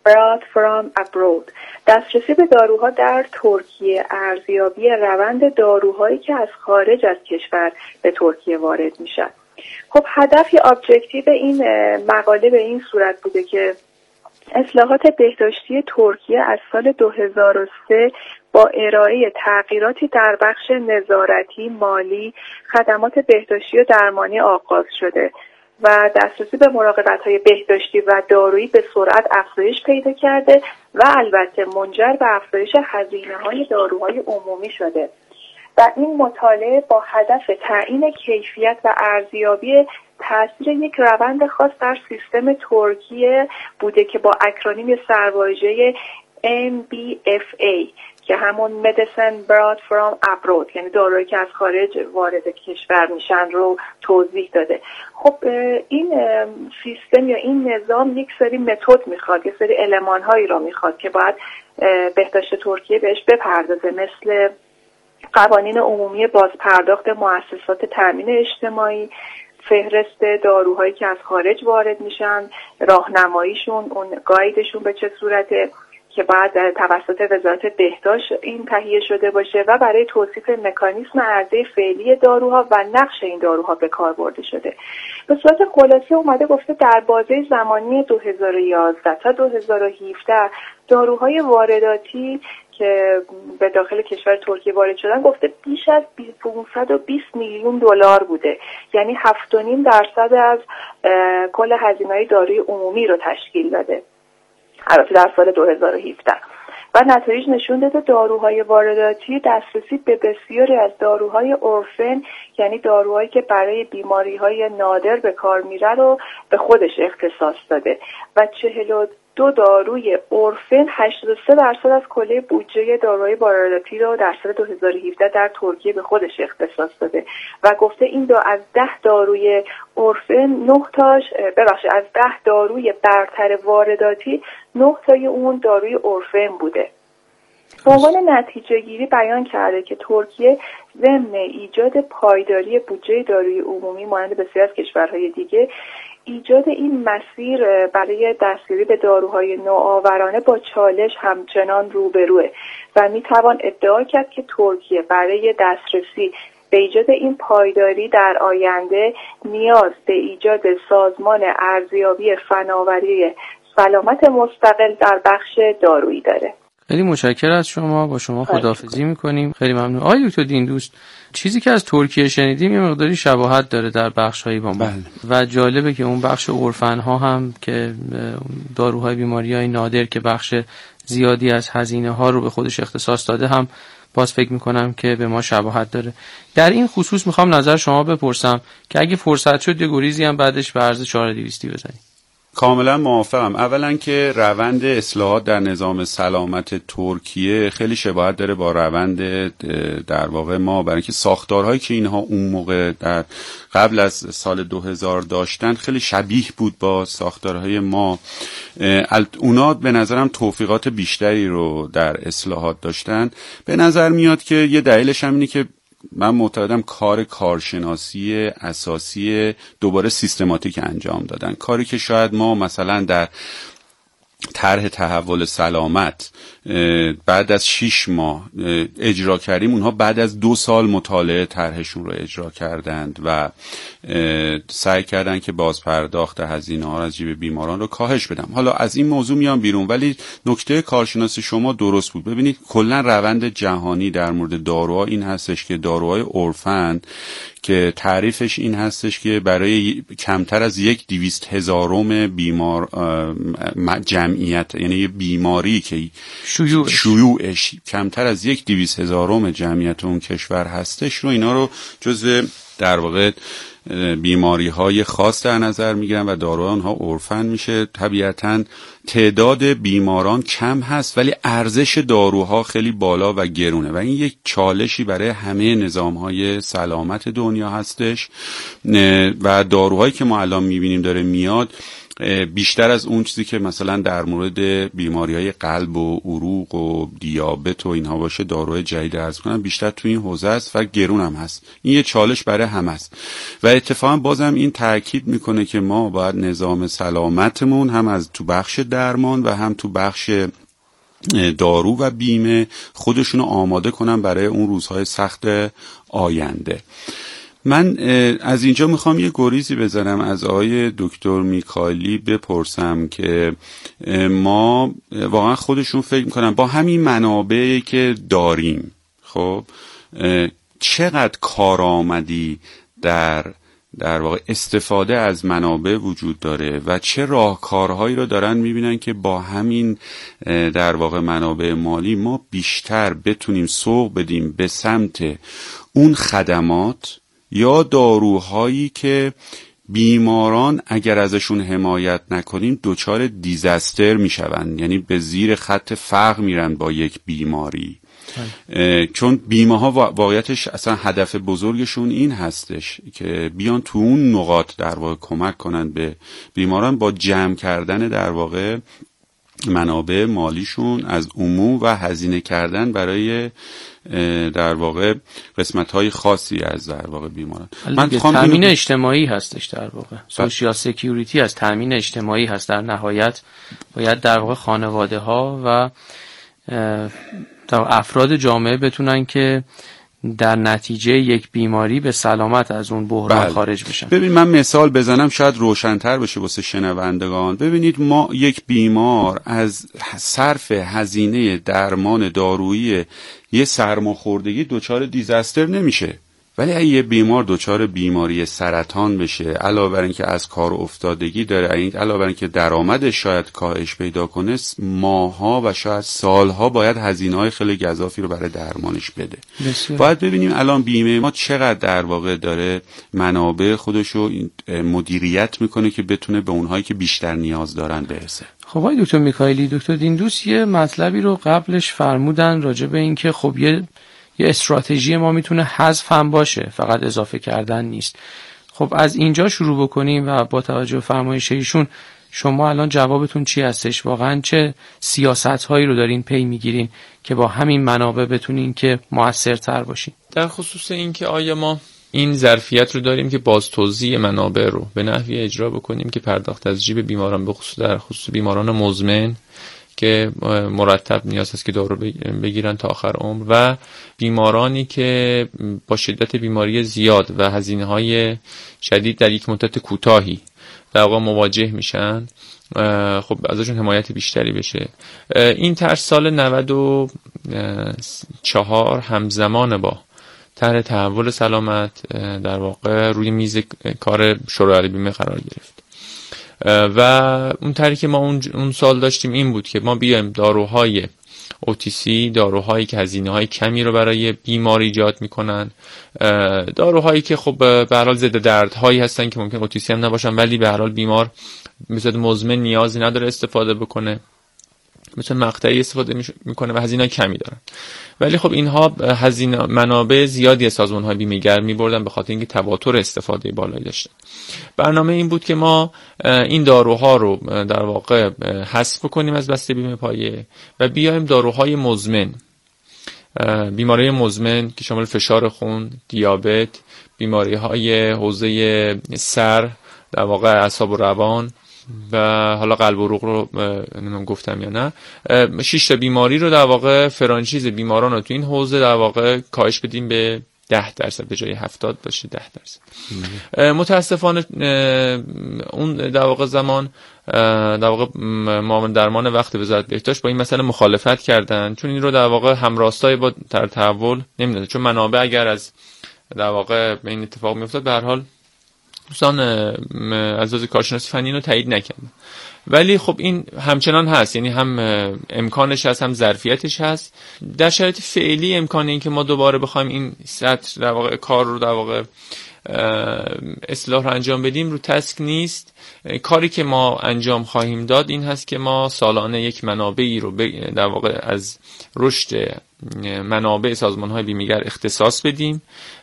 brought from abroad. دسترسی به داروها در ترکیه، ارزیابی روند داروهایی که از خارج از کشور به ترکیه وارد میشن. خب هدف یا ابجکتیو این مقاله به این صورت بوده که اصلاحات بهداشتی ترکیه از سال 2003 با ارائه تغییراتی در بخش نظارتی، مالی، خدمات بهداشتی و درمانی آغاز شده و دسترسی به مراقبت‌های بهداشتی و دارویی به سرعت افزایش پیدا کرده و البته منجر به افزایش هزینه‌های داروهای عمومی شده. و این مطالعه با هدف تعیین کیفیت و ارزیابی تاثیر یک روند خاص در سیستم ترکیه بوده که با اکرونیم سرواژه MBFA که همون Medicine Brought from Abroad، یعنی دارویی که از خارج وارد کشور میشن، رو توضیح داده. خب این سیستم یا این نظام یک سری متد میخواد، یک سری المان‌هایی رو میخواد که باید بهداشت ترکیه بهش بپردازه، مثل قوانین عمومی بازپرداخت مؤسسات تامین اجتماعی، فهرست داروهایی که از خارج وارد میشن، راهنماییشون، اون گایدشون به چه صورته که بعد توسط وزارت بهداشت این تهیه شده باشه و برای توصیف مکانیزم عرضه فعلی داروها و نقش این داروها به کار برده شده. به صورت خلاصه اومده گفته در بازه زمانی 2011 تا 2017 داروهای وارداتی که به داخل کشور ترکیه وارد شدن گفته بیش از 520 میلیون دلار بوده، یعنی 7.5% از کل هزینه‌های داروی عمومی رو تشکیل داده، البته در سال 2017. و نتایج نشون داده داروهای وارداتی دسترسی به بسیاری از داروهای اورفن، یعنی داروهایی که برای بیماری‌های نادر به کار میره، رو به خودش اختصاص داده و 42 داروی اورفن 83% از کل بودجه داروهای وارداتی رو در سال 2017 در ترکیه به خودش اختصاص داده و گفته این از 10 داروی اورفن 9 تاش از 10 داروی برتر وارداتی 9 تای اون داروی اورفن بوده. به عنوان نتیجه گیری بیان کرده که ترکیه ضمن ایجاد پایداری بودجه داروی عمومی مانند بسیاری از کشورهای دیگه، ایجاد این مسیر برای دستیابی به داروهای نوآورانه با چالش همچنان روبروه و میتوان ادعا کرد که ترکیه برای دسترسی به ایجاد این پایداری در آینده نیاز به ایجاد سازمان ارزیابی فناوری سلامت مستقل در بخش دارویی داره. خیلی متشکرم از شما، با شما خداحافظی میکنیم. خیلی ممنون. آقای دکتر دیندوست، چیزی که از ترکیه شنیدیم یه مقداری شباهت داره در بخش‌های با ما و جالبه که اون بخش اورفن‌ها هم که داروهای بیماری‌های نادر که بخش زیادی از هزینه‌ها رو به خودش اختصاص داده هم باز فکر میکنم که به ما شباهت داره. در این خصوص میخوام نظر شما بپرسم که اگه فرصت شد یه گریزی هم بعدش به عرض 4200 بزنیم. کاملا موافقم. اولا که روند اصلاحات در نظام سلامت ترکیه خیلی شباهت داره با روند در واقع ما، برای اینکه ساختارهایی که اینها اون موقع در قبل از سال 2000 داشتن خیلی شبیه بود با ساختارهای ما. اونا به نظرم توفیقات بیشتری رو در اصلاحات داشتن. به نظر میاد که یه دلیلش هم اینه که من معتقدم کارشناسی اساسی دوباره سیستماتیک انجام دادن، کاری که شاید ما مثلا در طرح تحول سلامت بعد از 6 ماه اجرا کردیم، اونها بعد از 2 سال مطالعه طرحشون رو اجرا کردند و سعی کردن که بازپرداخت هزینه ها از جیب بیماران رو کاهش بدن. حالا از این موضوع میام بیرون، ولی نکته کارشناسی شما درست بود. ببینید کلا روند جهانی در مورد داروها این هستش که داروهای اورفن که تعریفش این هستش که برای کمتر از 1/200,000 بیمار جمعیت، یعنی بیماری که شیوعش کمتر از 1/200,000 جمعیت اون کشور هستش رو، اینا رو جزء در واقع بیماری های خاص در نظر میگیرن و داروها اونها اورفن میشه. طبیعتاً تعداد بیماران کم هست ولی ارزش داروها خیلی بالا و گرونه و این یک چالشی برای همه نظامهای سلامت دنیا هستش و داروهایی که ما الان میبینیم داره میاد بیشتر از اون چیزی که مثلا در مورد بیماری‌های قلب و عروق و دیابت و اینها باشه داروی جدید عرض کنم بیشتر تو این حوزه است و گرون هم هست. این یه چالش برای همه است و اتفاقا بازم این تاکید میکنه که ما باید نظام سلامتمون هم از تو بخش درمان و هم تو بخش دارو و بیمه خودشونو آماده کنن برای اون روزهای سخت آینده. من از اینجا میخوام یه گریزی بزنم از آقای دکتر میکائیلی بپرسم که ما واقعا خودشون فکر میکنن با همین منابعی که داریم خب چقدر کارآمدی در واقع استفاده از منابع وجود داره و چه راهکارهایی رو دارن میبینن که با همین در واقع منابع مالی ما بیشتر بتونیم سوق بدیم به سمت اون خدمات یا داروهایی که بیماران اگر ازشون حمایت نکنیم دچار دیزاستر میشون، یعنی به زیر خط فقر میرن با یک بیماری. چون بیمه ها واقعیتش اصلا هدف بزرگشون این هستش که بیان تو اون نقاط در واقع کمک کنن به بیماران با جمع کردن در واقع منابع مالیشون از عموم و هزینه کردن برای در واقع قسمت‌های خاصی از در واقع بیماران. من تامین اجتماعی هستش در واقع سوشیال سکیوریتی از تامین اجتماعی هست. در نهایت باید در واقع خانواده ها و افراد جامعه بتونن که در نتیجه یک بیماری به سلامت از اون بحران خارج بشن. ببین من مثال بزنم شاید روشن‌تر بشه واسه شنوندگان. ببینید ما یک بیمار از صرف هزینه درمان دارویی یه سرماخوردگی دچار دیزاستر نمیشه، ولی اگه یه بیمار دچار بیماری سرطان بشه علاوه بر اینکه از کار افتادگی داره، علاوه بر اینکه درآمدش شاید کاهش پیدا کنه، ماها و شاید سالها باید هزینه‌های خیلی گزافی رو برای درمانش بده. باید ببینیم الان بیمه ما چقدر در واقع داره منابع خودشو مدیریت میکنه که بتونه به اونهایی که بیشتر نیاز دارن برسه. خب آقای دکتر میکائیلی، دکتر دیندوس یه مطلبی رو قبلش فرمودن راجع به اینکه خب یه استراتژی ما میتونه حذف هم باشه، فقط اضافه کردن نیست. خب از اینجا شروع بکنیم و با توجه به فرمایش ایشون شما الان جوابتون چی هستش؟ واقعا چه سیاست‌هایی رو دارین پی میگیرین که با همین منابع بتونین که موثرتر باشین؟ در خصوص این که آیا ما این ظرفیت رو داریم که باز توزیع منابع رو به نحوی اجرا بکنیم که پرداخت از جیب بیماران به خصوص در خصوص بیماران مزمن که مرتب نیاز هست که دارو بگیرن تا آخر عمر و بیمارانی که با شدت بیماری زیاد و هزینه‌های شدید در یک مدت کوتاهی در واقع مواجه میشن، خب ازشون حمایت بیشتری بشه. این طرح سال 94 همزمان با طرح تحول سلامت در واقع روی میز کار شورای بیمه قرار گرفت و اون طرحی که ما اون سال داشتیم این بود که ما بیایم داروهای OTC، داروهایی که هزینه‌های کمی رو برای بیمار ایجاد میکنن، داروهایی که خب به هر حال ضد دردهایی هستن که ممکن OTC هم نباشن ولی به هر حال بیمار مثل مزمن نیازی نداره استفاده بکنه، مثل مقطعی استفاده میکنه و هزینه کمی دارن. ولی خب اینها هزینه منابع زیادی از سازمان‌های بیمه‌گر می‌بردن به خاطر اینکه تواتر استفاده بالایی داشتن. برنامه این بود که ما این داروها رو در واقع حذف کنیم از بسته بیمه پایه و بیایم داروهای مزمن، بیماری مزمن که شامل فشار خون، دیابت، بیماری‌های حوزه سر، در واقع اعصاب و روان و حالا قلب و عروق رو نمیدونم گفتم یا نه، 6 تا بیماری رو در واقع فرانچیز بیماران رو تو این حوزه در واقع کاهش بدیم به 10% به جای 70 باشه 10%. متاسفانه اون در واقع زمان در واقع معاون درمان وقت وزارت بهداشت با این مسئله مخالفت کردن، چون این رو در واقع همراستای با تحول نمیدونه، چون منابع اگر از در واقع به این اتفاق میافتاد به هر حال دوستان از لحاظ کارشناسی فنی رو تایید نکردن. ولی خب این همچنان هست، یعنی هم امکانش هست هم ظرفیتش هست. در شرایط فعلی امکان این که ما دوباره بخوایم این سطح در واقع کار رو در واقع اصلاح رو انجام بدیم رو تسک نیست. کاری که ما انجام خواهیم داد این هست که ما سالانه یک منابعی رو در واقع از رشد منابع سازمان‌های بیمه‌گر اختصاص بدیم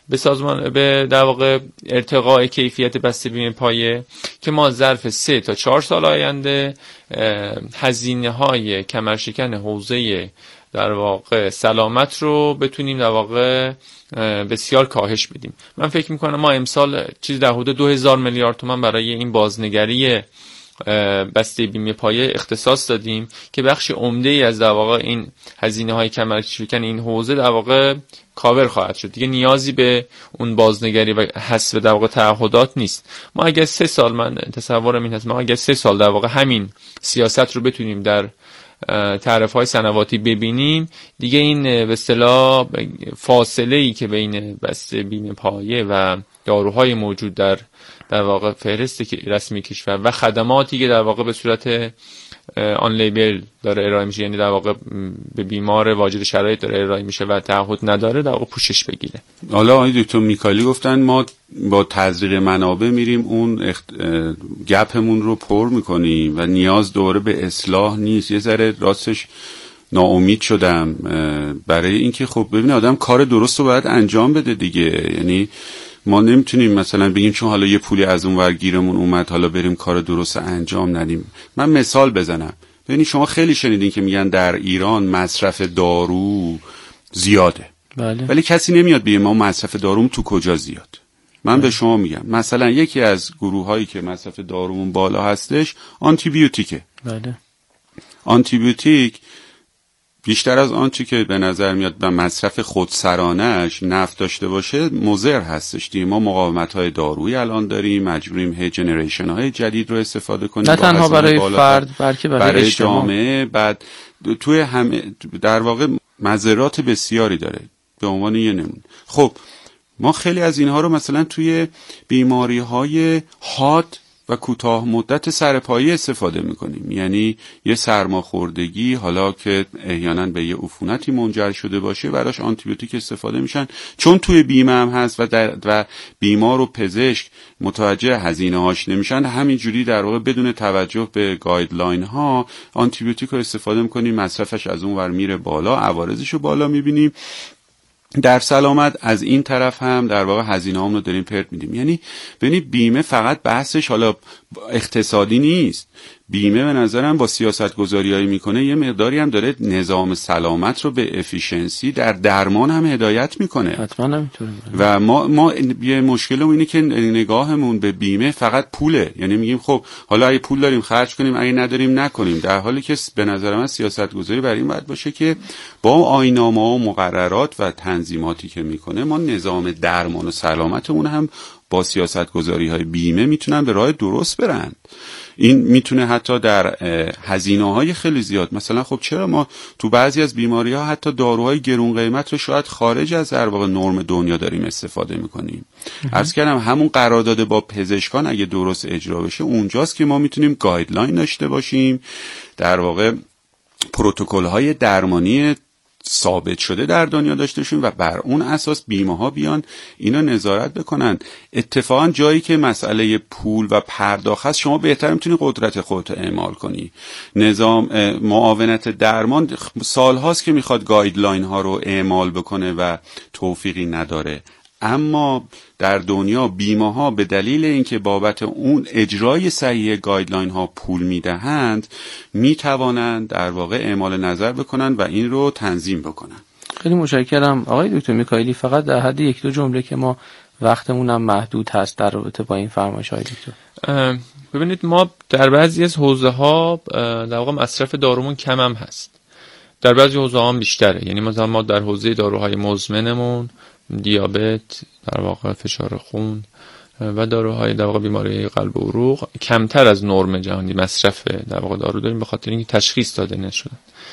به در واقع ارتقاء کیفیت بسته بیمه پایه، که ما ظرف 3 تا 4 سال آینده هزینه‌های کمرشکن حوزه در واقع سلامت رو بتونیم در واقع بسیار کاهش بدیم. من فکر میکنم ما امسال چیز در حدود 2000 میلیارد تومان برای این بازنگری بسته بیمه پایه اختصاص دادیم که بخش عمده ای از در واقع این هزینه‌های کمرشکن این حوزه در واقع کاور خواهد شد. دیگه نیازی به اون بازنگری و حذف در واقع تعهدات نیست. ما اگه 3 سال، من تصورم این هست، ما اگه 3 سال در واقع همین سیاست رو بتونیم در تعرفه‌های سنواتی ببینیم، دیگه این به اصطلاح فاصله‌ای که بین بسته بیمه پایه و داروهای موجود در واقع فهرست رسمی کشور و خدماتی که در واقع به صورت آن لیبل داره ارائه میشه، یعنی در واقع به بیمار واجد شرایط داره ارائه میشه و تعهد نداره، در واقع پوشش بگیره. حالا آقای دکتر میکائیلی گفتن ما با تزریق منابع میریم اون گپمون رو پر میکنیم و نیاز دوره به اصلاح نیست. یه ذره راستش ناامید شدم برای اینکه خب ببین آدم کار درست رو باید انجام بده دیگه. یعنی ما نمیتونیم مثلا بگیم چون حالا یه پولی از اون ور گیرمون اومد حالا بریم کار درست انجام ندیم. من مثال بزنم. ببینید شما خیلی شنیدین که میگن در ایران مصرف دارو زیاده. بله. ولی کسی نمیاد بگه ما مصرف داروم تو کجا زیاد. من به شما میگم مثلا یکی از گروهایی که مصرف دارومون بالا هستش آنتی بیوتیکه. بله. آنتی بیوتیک بیشتر از آنچه که به نظر میاد به مصرف خودسرانش نفع داشته باشه مضر هستش دیگه. ما مقاومت‌های دارویی الان داریم، مجبوریم هی جنریشن‌های جدید رو استفاده کنیم، نه تنها برای فرد بلکه برای جامعه. بعد توی همه در واقع مضرات بسیاری داره. به عنوان یه نمونه خب ما خیلی از اینها رو مثلا توی بیماری‌های حاد و کوتاه مدت سرپایی استفاده میکنیم. یعنی یه سرماخوردگی حالا که احیانا به یه عفونتی منجر شده باشه براش آنتی بیوتیک استفاده میشن، چون توی بیمه هم هست و بیمار و پزشک متوجه هزینه هاش نمیشن، همینجوری در واقع بدون توجه به گایدلاین ها آنتی بیوتیک رو استفاده میکنیم، مصرفش از اون ور میره بالا، عوارضش رو بالا میبینیم. در سلامت از این طرف هم در واقع هزینه‌هامون رو داریم پرت میدیم. یعنی ببینید بیمه فقط بحثش حالا اقتصادی نیست. بیمه به نظرم با سیاست گذاریایی میکنه یه مقداری هم داره نظام سلامت رو به افیشنسی در درمان هم هدایت میکنه. حتما نمیتونه. و ما یه مشکلمون اینه که نگاهمون به بیمه فقط پوله. یعنی میگیم خب حالا اگه پول داریم خرج کنیم، اگه نداریم نکنیم، در حالی که به نظر من سیاست گذاری برای این باید باشه که با آیین‌نامه و مقررات و تنظیماتی که میکنه ما نظام درمان و سلامتمون هم با سیاست گذاری های بیمه میتونن به راه درست برند. این میتونه حتی در هزینه های خیلی زیاد، مثلا خب چرا ما تو بعضی از بیماری ها حتی داروهای گرون قیمت رو شاید خارج از در واقع نرم دنیا داریم استفاده میکنیم. عرض کردم همون قرارداد با پزشکان اگه درست اجرا بشه اونجاست که ما میتونیم گایدلاین داشته باشیم، در واقع پروتکل های درمانی ثابت شده در دنیا داشته باشیم و بر اون اساس بیمه ها بیان اینا نظارت بکنن. اتفاقا جایی که مسئله پول و پرداخت هست شما بهتر میتونی قدرت خودت اعمال کنی. نظام معاونت درمان سالهاست که میخواد گایدلاین ها رو اعمال بکنه و توفیقی نداره، اما در دنیا بیمه ها به دلیل اینکه بابت اون اجرای صحیح گایدلاین ها پول میدهند میتوانند در واقع اعمال نظر بکنن و این رو تنظیم بکنن. خیلی متشکرم آقای دکتر میکائیلی. فقط در حد 1-2 جمله که ما وقتمون هم محدود هست در رابطه با این فرمایش های دکتر. ببینید ما در بعضی از حوزه ها در واقع مصرف دارومون کم هم هست، در بعضی حوزه ها هم بیشتره. یعنی مثلا ما در حوزه داروهای مزمنمون، دیابت، در واقع فشار خون و داروهای در واقع بیماری قلب و عروق کمتر از نرم جهانی مصرف در واقع دارو داریم، به خاطر اینکه تشخیص داده نشده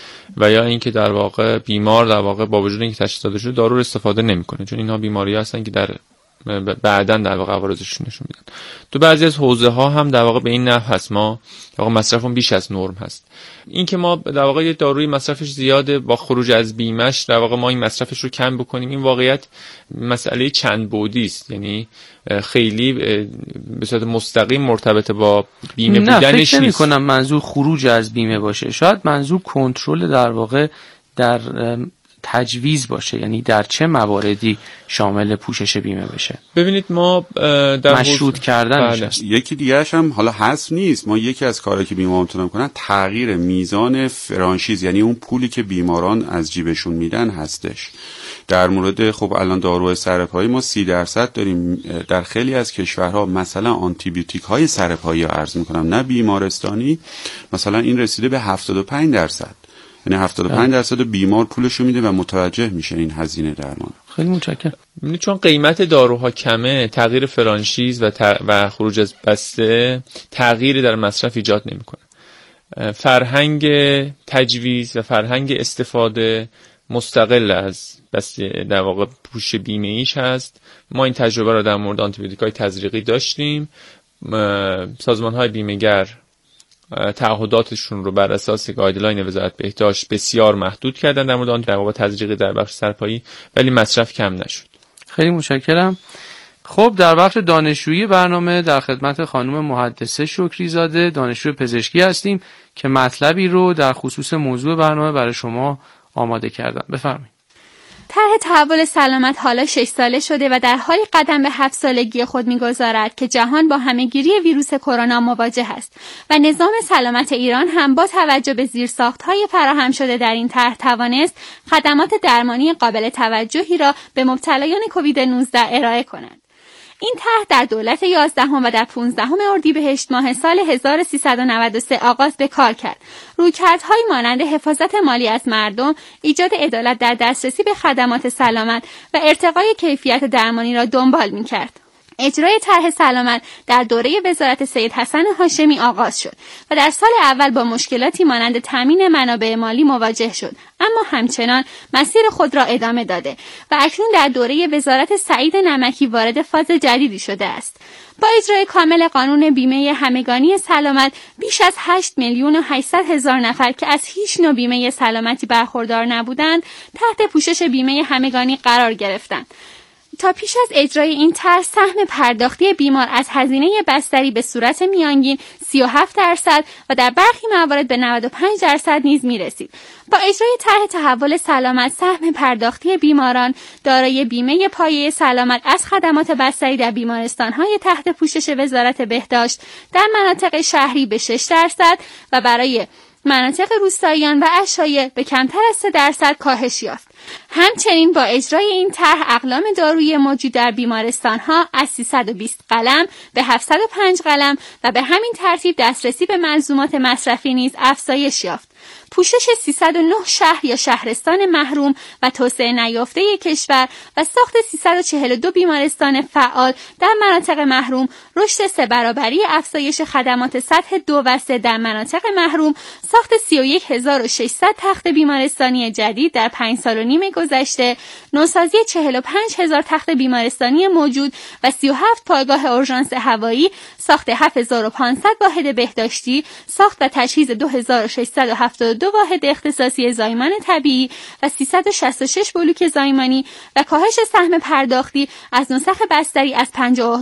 و یا اینکه در واقع بیمار در واقع با وجود اینکه تشخیص داده شده دارو رو استفاده نمیکنه، چون اینها بیماری هستن که در بعداً در واقع عوارضش نشون میدن. تو بعضی از حوزه ها هم در واقع به این نحو هست، ما در واقع مصرفمون بیش از نرم هست. این که ما در واقع یه داروی مصرفش زیاده، با خروج از بیمش در واقع ما این مصرفش رو کم بکنیم، این واقعیت مسئله چند بعدی است. یعنی خیلی به صورت مستقیم مرتبط با بیمه بودنش نیست. فکر نمی‌کنم منظور خروج از بیمه باشه، شاید منظور کنترل در واقع در تجویز باشه، یعنی در چه مواردی شامل پوشش بیمه بشه. ببینید ما در مشروط کردن یکی دیگه‌اش هم حالا حذف نیست، ما یکی از کارهایی که بیماران میتونن کنن تغییر میزان فرانشیز، یعنی اون پولی که بیماران از جیبشون میدن هستش. در مورد خب الان داروی سرپایی ما 30% داریم در خیلی از کشورها، مثلا آنتی بیوتیک های سرپایی عرض میکنم نه بیمارستانی، مثلا این رسیده به 75%. یعنی 75% بیمار پولشو میده و متوجه میشه این هزینه درمان. خیلی متشکرم. چون قیمت داروها کمه، تغییر فرانشیز و خروج از بسته تغییری در مصرف ایجاد نمیکنه. فرهنگ تجویز و فرهنگ استفاده مستقل از بسته در واقع پوش بیمه ایش هست. ما این تجربه رو در مورد آنتی بیوتیک‌های تزریقی داشتیم. سازمان‌های بیمه‌گر تعهداتشون رو بر اساس گایدلاین وزارت بهداشت بسیار محدود کردن در مورد آن در واقع تزریقی در بخش سرپایی، ولی مصرف کم نشد. خیلی متشکرم. خب در بخش دانشجویی برنامه در خدمت خانم محدثه شکری زاده، دانشجوی پزشکی هستیم که مطلبی رو در خصوص موضوع برنامه برای شما آماده کردم. بفرمایید. طرح تحول سلامت حالا 6 ساله شده و در حالی قدم به 7 سالگی خود می‌گذارد که جهان با همه‌گیری ویروس کرونا مواجه است و نظام سلامت ایران هم با توجه به زیرساخت‌های فراهم شده در این طرح توانست خدمات درمانی قابل توجهی را به مبتلایان کووید 19 ارائه کند. این طرح در دولت 11 و در 15 اردیبهشت ماه سال 1393 آغاز به کار کرد. رویکردهایی مانند حفاظت مالی از مردم، ایجاد عدالت در دسترسی به خدمات سلامت و ارتقای کیفیت درمانی را دنبال می‌کرد. اجرای طرح سلامت در دوره وزارت سید حسن هاشمی آغاز شد و در سال اول با مشکلاتی مانند تامین منابع مالی مواجه شد، اما همچنان مسیر خود را ادامه داده و اکنون در دوره وزارت سعید نمکی وارد فاز جدیدی شده است. با اجرای کامل قانون بیمه همگانی سلامت بیش از 8,800,000 نفر که از هیچ نوع بیمه سلامتی برخوردار نبودند تحت پوشش بیمه همگانی قرار گرفتند. تا پیش از اجرای این طرح سهم پرداختی بیمار از هزینه بستری به صورت میانگین 37% و در برخی موارد به 95% نیز می‌رسید. با اجرای طرح تحول سلامت سهم پرداختی بیماران دارای بیمه پایه سلامت از خدمات بستری در بیمارستان‌های تحت پوشش وزارت بهداشت در مناطق شهری به 6% و برای مناطق روستاییان و اشایع به کمتر از 3% کاهش یافت. همچنین با اجرای این طرح اقلام دارویی موجود در بیمارستان‌ها از 320 قلم به 705 قلم و به همین ترتیب دسترسی به ملزومات مصرفی نیز افزایش یافت. پوشش 309 شهر یا شهرستان محروم و توسعه نیافته کشور و ساخت 342 بیمارستان فعال در مناطق محروم، رشد 3 برابری افزایش خدمات سطح 2 و 3 در مناطق محروم، ساخت 31600 تخت بیمارستانی جدید در 5 سال و نیم گذشته، نوسازی 45000 تخت بیمارستانی موجود و 37 پایگاه اورژانس هوایی، ساخت 7500 واحد بهداشتی، ساخت و تجهیز 2672 واحد اختصاصی زایمان طبیعی و 366 بلوک زایمانی و کاهش سهم پرداختی از نسخ بستری از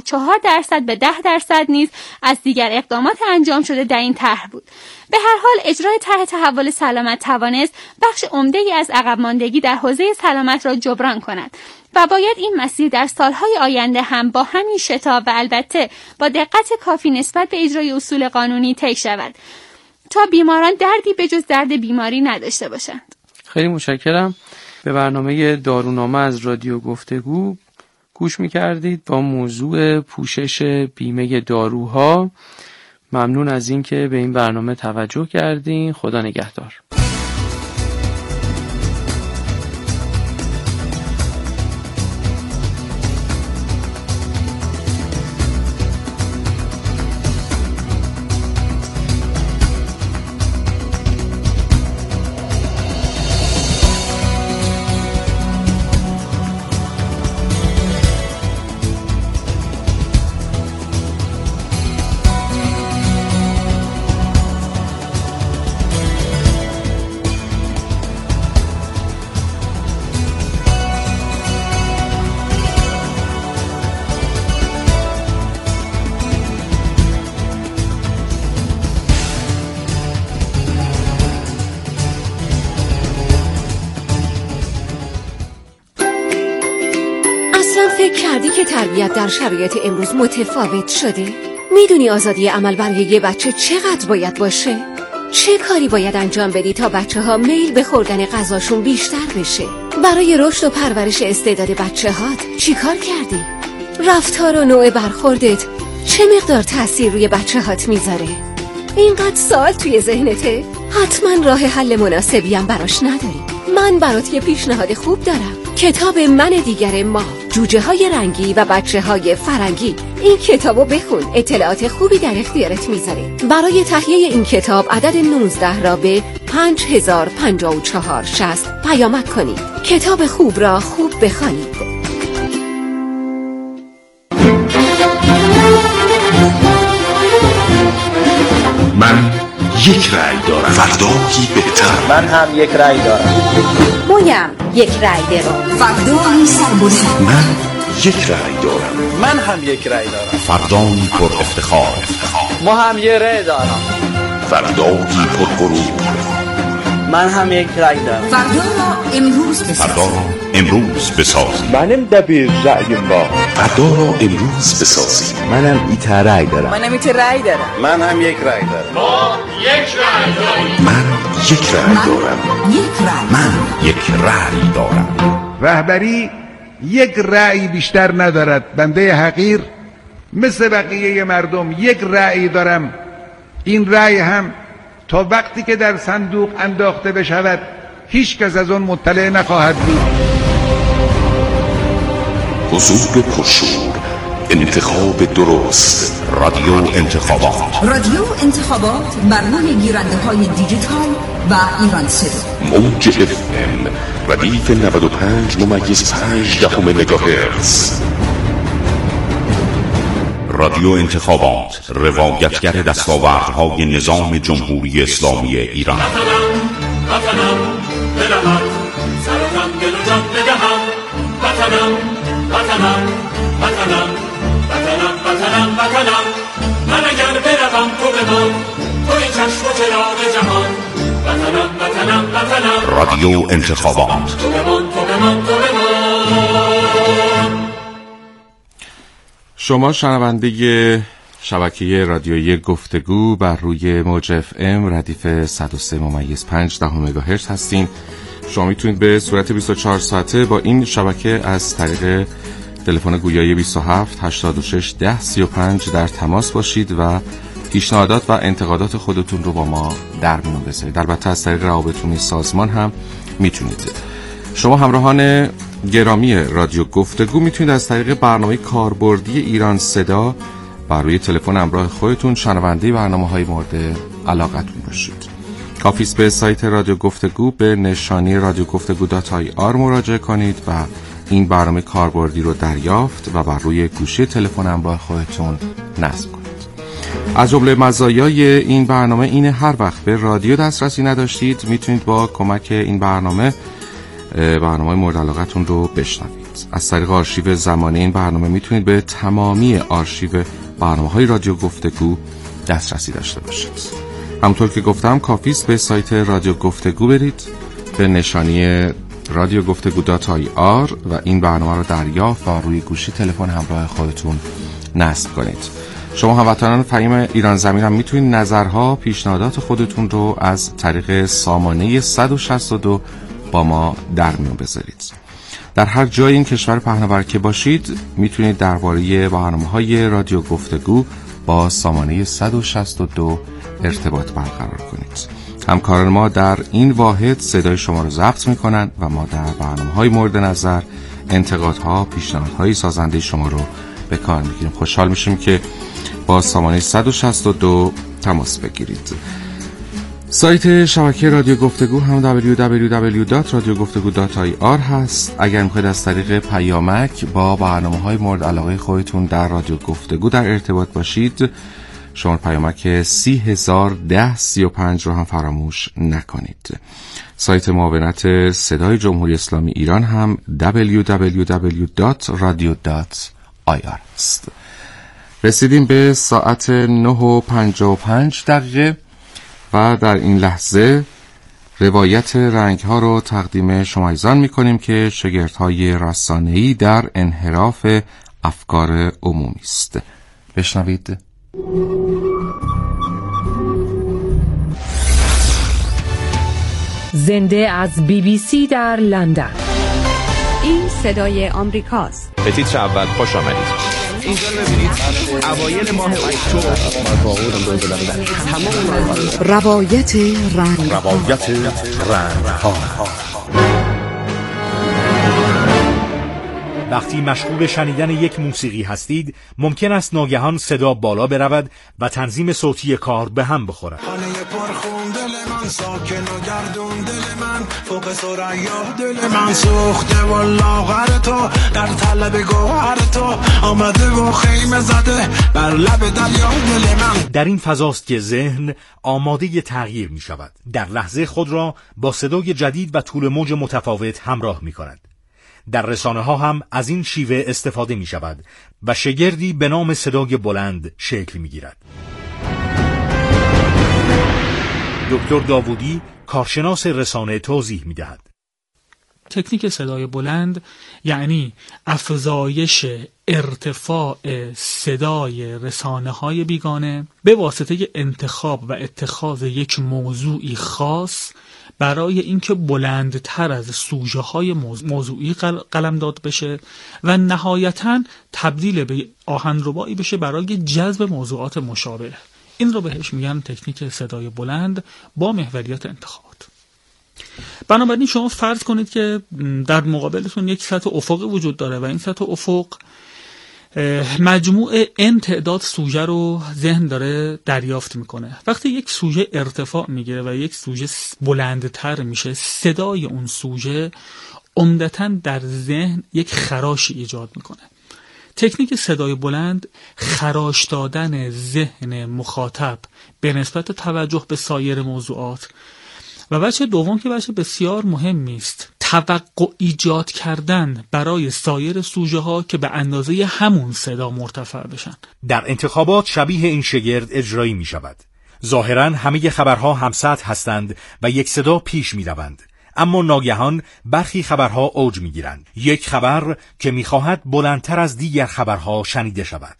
54% به 10% نیز از دیگر اقدامات انجام شده در این طرح بود. به هر حال اجرای طرح تحول سلامت توانست بخش عمده‌ای از عقب ماندگی در حوزه سلامت را جبران کند و باید این مسیر در سالهای آینده هم با همین شتاب و البته با دقت کافی نسبت به اجرای اصول قانونی طی شود تا بیماران دردی به جز درد بیماری نداشته باشند. خیلی متشکرم. به برنامه دارونامه از رادیو گفتگو گوش می‌کردید با موضوع پوشش بیمه داروها. ممنون از این که به این برنامه توجه کردین. خدا نگهدار. فکر کردی که تربیت در شرایط امروز متفاوت شده؟ میدونی آزادی عمل برای یه بچه چقدر باید باشه؟ چه کاری باید انجام بدی تا بچه ها میل به خوردن غذاشون بیشتر بشه؟ برای رشد و پرورش استعداد بچه هات چی کار کردی؟ رفتار و نوع برخوردت چه مقدار تأثیر روی بچه هات میذاره؟ اینقدر سوال توی ذهنته؟ حتما راه حل مناسبی هم براش نداری. من برات یه پیشنهاد خوب دارم. کتاب من دیگر ما، جوجه های رنگی و بچه های فرنگی. این کتابو بخون، اطلاعات خوبی در اختیارت میذاره. برای تهیه این کتاب عدد 19 را به 505460 پیامک کنید. کتاب خوب را خوب بخوانید. من یک رأی دارم، فردایی بهتر. من هم یک رأی دارم. مویم یک رأی دارم. فردایی سربلند. من یک رأی دارم. من هم یک رأی دارم. فردایی پر افتخار. ما هم یک رأی دارم. فردایی پر غرور. من هم یک رأی دارم. فردا را امروز بسازیم. منم دبیر رأیم با. فردا را امروز بسازیم. منم ایت رأی دارم. منم ایت رأی دارم. من هم یک رأی دارم. ما یک رأی داریم. من یک رأی دارم. من یک رأی دارم. رهبری یک رأی بیشتر ندارد. بنده حقیر مثل بقیه مردم یک رأی دارم. این رأی هم تا وقتی که در صندوق انداخته بشود هیچ کس از اون مطلع نخواهد بود. حضور پرشور، انتخاب درست، رادیو انتخابات. رادیو انتخابات بر روی گیرنده های دیجیتال و ایران صدا. موج FM ردیف 95.5 مگاهرتز. رادیو انتخابات، روایتگر دستاوردهای نظام جمهوری اسلامی ایران. وطنم دلمت سرتم دل و جان بدهم. وطنم وطنم وطنم وطنم وطنم وطنم. من اگر بروم تو بمان، توی چشم و چراغ جهان. وطنم وطنم وطنم. رادیو انتخابات. تو بمان تو بمان تو بمان. شما شنونده شبکه رادیویی گفتگو بر روی موج FM ردیف 103.5 مگاهرتز هستین. شما میتونید به صورت 24 ساعته با این شبکه از طریق تلفن گویایی 27 86 10 35 در تماس باشید و پیشنهادات و انتقادات خودتون رو با ما در میون بذارید. البته از طریق روابط سازمان هم میتونید. شما همراهان گرامی رادیو گفتگو میتونید از طریق برنامه کاربردی ایران صدا بر روی تلفن همراه خودتون شنونده برنامه‌های مورد علاقتون باشید. کافی است به سایت رادیو گفتگو به نشانی radiogoftegu.ir مراجعه کنید و این برنامه کاربردی رو دریافت و بر روی گوشی تلفن همراه خودتون نصب کنید. از جمله مزایای این برنامه اینه هر وقت به رادیو دسترسی نداشتید میتونید با کمک این برنامه مورد علاقتون رو بشنوید. از طریق آرشیو زمانی این برنامه میتونید به تمامی آرشیو برنامه‌های رادیو گفتگو دسترسی داشته باشید. همونطور که گفتم کافی است به سایت رادیو گفتگو برید به نشانی radiogoftegu.ir و این برنامه رو دریافت و روی گوشی تلفن همراه خودتون نصب کنید. شما هموطنان فهیم ایران زمین هم میتونید نظرها، پیشنهادات خودتون رو از طریق سامانه 162 با ما در میون بذارید. در هر جای این کشور پهناور که باشید میتونید درباره برنامه‌های رادیو گفتگو با سامانه 162 ارتباط برقرار کنید. همکاران ما در این واحد صدای شما رو ضبط میکنن و ما در برنامه‌های مورد نظر انتقادها، پیشنهادهای سازنده شما رو به کار میگیریم. خوشحال میشیم که با سامانه 162 تماس بگیرید. سایت شبکه رادیو گفتگو هم www.radiogoftegu.ir هست. اگر میخواید از طریق پیامک با برنامه‌های مورد علاقه خودتون در رادیو گفتگو در ارتباط باشید، شما پیامک 301035 رو هم فراموش نکنید. سایت معاونت صدای جمهوری اسلامی ایران هم www.radio.ir است. رسیدیم به ساعت 9:55 و در این لحظه روایت رنگ‌ها رو تقدیم شمایزان می‌کنیم که شگردهای رسانه‌ای در انحراف افکار عمومی است. بشنوید. زنده از BBC در لندن. این صدای آمریکاست. به تیتر اول خوش آمدید. اینجا ببینید اوایل ماه اکتبر روایت رنگ‌ها. وقتی مشغول شنیدن یک موسیقی هستید ممکن است ناگهان صدا بالا برود و تنظیم صوتی کار به هم بخورد. خانه پرخون دل من ساکن و گردون دل من فوق ثریا دل من سوخته و لاغر تو در طلب گوهر تو آمده و خیمه زده بر لب دریا دل من. در این فضاست که ذهن آماده تغییر می شود. در لحظه خود را با صدای جدید و طول موج متفاوت همراه می کند. در رسانه ها هم از این شیوه استفاده می شود و شگردی به نام صدای بلند شکل می گیرد. دکتر داوودی کارشناس رسانه توضیح می دهد. تکنیک صدای بلند یعنی افزایش ارتفاع صدای رسانه‌های بیگانه به واسطه انتخاب و اتخاذ یک موضوعی خاص برای اینکه بلندتر از سوژه های موضوعی قلمداد بشه و نهایتاً تبدیل به آهنربایی بشه برای جذب موضوعات مشابه. این رو بهش میگن تکنیک صدای بلند با محوریت انتخابات. بنابراین شما فرض کنید که در مقابلتون یک سطح افقی وجود داره و این سطح افق مجموع n تعداد سوژه رو ذهن داره دریافت میکنه. وقتی یک سوژه ارتفاع میگیره و یک سوژه بلندتر میشه، صدای اون سوژه عمدتاً در ذهن یک خراشی ایجاد میکنه. تکنیک صدای بلند خراش دادن ذهن مخاطب به نسبت توجه به سایر موضوعات و بچه دوم که بچه بسیار مهمی است، توقع ایجاد کردن برای سایر سوژه ها که به اندازه همون صدا مرتفع بشن. در انتخابات شبیه این شگرد اجرایی می شود. ظاهراً همه خبرها همسطح هستند و یک صدا پیش می روند. اما ناگهان برخی خبرها اوج می گیرند. یک خبر که می خواهد بلندتر از دیگر خبرها شنیده شود.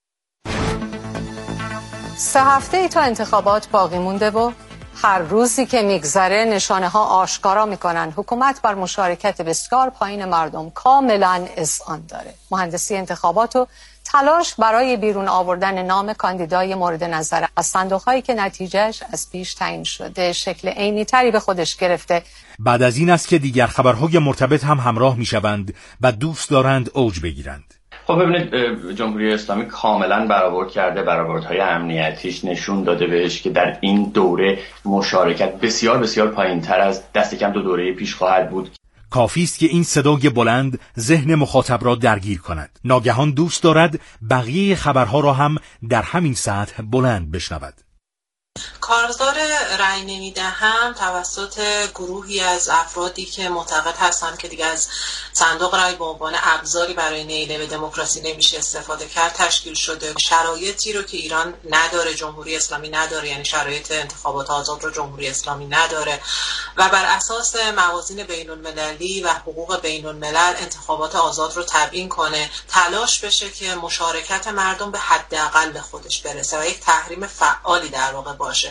3 هفته تا انتخابات باقی مونده و هر روزی که میگذره نشانه ها آشکارا میکنن حکومت بر مشارکت بسیار پایین مردم کاملا اذعان داره. مهندسی انتخابات و تلاش برای بیرون آوردن نام کاندیدای مورد نظر از صندوق‌هایی که نتیجهش از پیش تعیین شده شکل عینی تری به خودش گرفته. بعد از این است که دیگر خبرهای مرتبط هم همراه میشوند و دوست دارند اوج بگیرند. خب ببینید جمهوری اسلامی کاملا برآورد کرده، برآوردهای امنیتیش نشون داده بهش که در این دوره مشارکت بسیار بسیار پایین‌تر از دست کم 2 دوره پیش خواهد بود. کافی است که این صدای بلند ذهن مخاطب را درگیر کند. ناگهان دوست دارد بقیه خبرها را هم در همین سطح بلند بشنود. کارزار رأی نمیدهم توسط گروهی از افرادی که معتقد هستند که دیگه از صندوق رأی به عنوان ابزاری برای نیل به دموکراسی نمیشه استفاده کرد تشکیل شده. شرایطی رو که ایران نداره، جمهوری اسلامی نداره، یعنی شرایط انتخابات آزاد رو جمهوری اسلامی نداره و بر اساس موازین بین المللی و حقوق بین الملل انتخابات آزاد رو تبیین کنه، تلاش بشه که مشارکت مردم به حداقل به خودش برسه و یک تحریم فعالی در واقع باشه.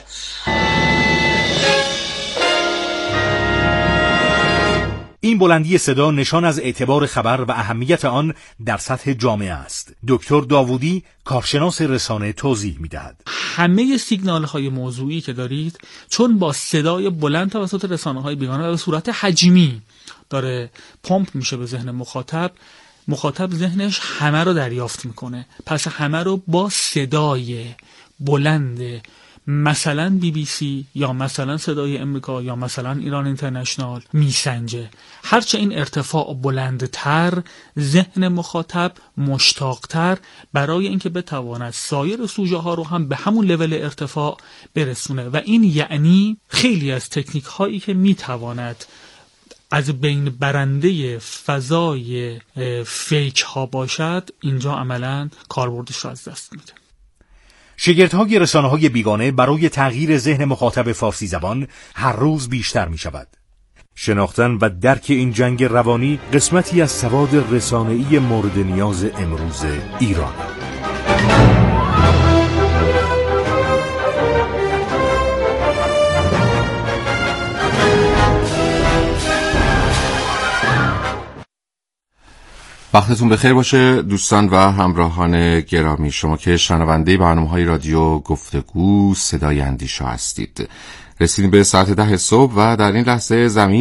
این بلندی صدا نشان از اعتبار خبر و اهمیت آن در سطح جامعه است. دکتر داوودی کارشناس رسانه توضیح می‌دهد. همه سیگنال‌های موضوعی که دارید چون با صدای بلند توسط رسانه‌های بیگانه به صورت حجمی داره پمپ میشه به ذهن مخاطب ذهنش همه رو دریافت میکنه. پس همه رو با صدای بلند مثلا BBC یا مثلا صدای امریکا یا مثلا ایران اینترنشنال میسنجه. هرچه این ارتفاع بلندتر ذهن مخاطب مشتاقتر برای اینکه بتواند سایر سوژه ها رو هم به همون لول ارتفاع برسونه و این یعنی خیلی از تکنیک هایی که میتواند از بین برنده فضای فیک ها باشد اینجا عملا کاربردش رو از دست میده. شگردهای رسانه‌های بیگانه برای تغییر ذهن مخاطب فارسی زبان هر روز بیشتر می شود. شناختن و درک این جنگ روانی قسمتی از سواد رسانه‌ای مورد نیاز امروز ایران. وقتتون بخیر باشه دوستان و همراهان گرامی، شما که شنونده برنامه‌های رادیو گفتگو صدای اندیشه هستید. رسیدیم به ساعت 10 صبح و در این لحظه زمین